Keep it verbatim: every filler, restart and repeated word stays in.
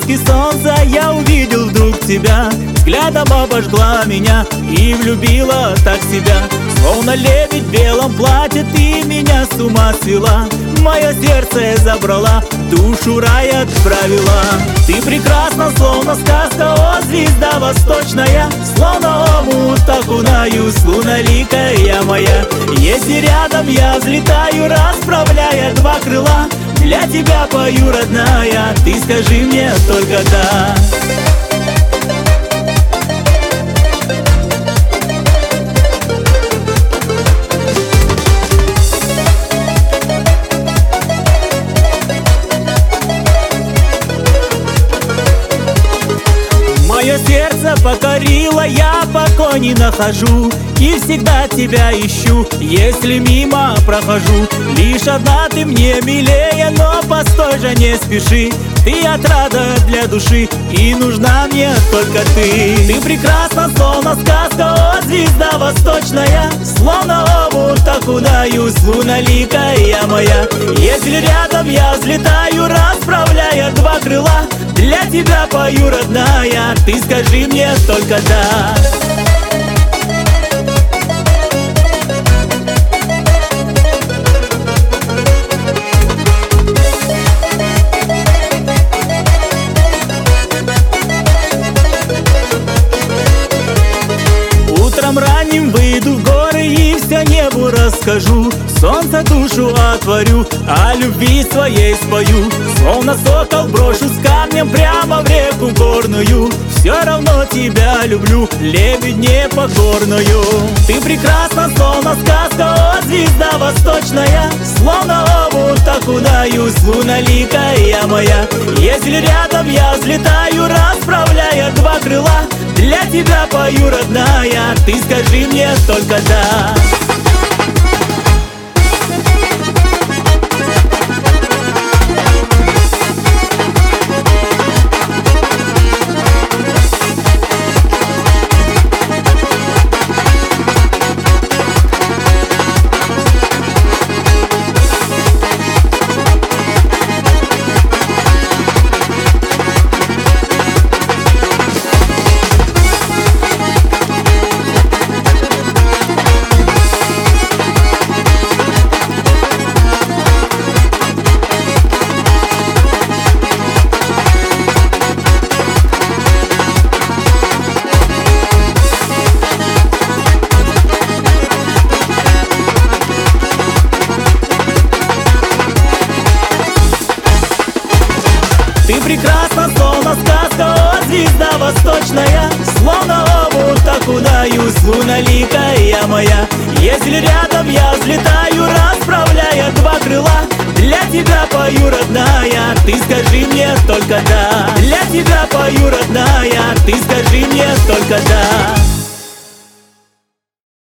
блеске солнца я увидел вдруг тебя. Взглядом обожгла меня и влюбила так себя. Словно лебедь в белом платье ты меня с ума свела. Мое сердце забрала, душу рай отправила. Ты прекрасна, словно сказка, о, звезда восточная. Словно омут окунаюсь, луналикая моя. Если рядом я взлетаю, расправляя два крыла. Для тебя пою, родная, ты скажи мне только да. Мое сердце покорило, я покой не нахожу. И всегда тебя ищу, если мимо прохожу. Лишь одна ты мне милее, но постой же, не спеши. Ты отрада для души, и нужна мне только ты. Ты прекрасна, словно сказка, о, звезда восточная. Словно омут окунаюсь, луналикая моя. Если рядом я взлетаю, расправляя два крыла. Для тебя пою, родная, ты скажи мне только да. Утром ранним выйду в горы и все небу расскажу. Солнце душу отворю, о любви своей спою. Словно сокол брошу с камнем прямо в реку горную. Все равно тебя люблю, лебедь непокорную. Ты прекрасна, словно сказка, о, звезда восточная. Словно омут окунаюсь, луналикая моя. Если рядом я взлетаю, расправляя два крыла. Для тебя пою, родная, ты скажи мне только да. Ты прекрасна, словно сказка, о, звезда восточная. Словно омут окунаюсь, луналикая моя. Если рядом я взлетаю, расправляя два крыла. Для тебя пою, родная, ты скажи мне только да. Для тебя пою, родная, ты скажи мне только да.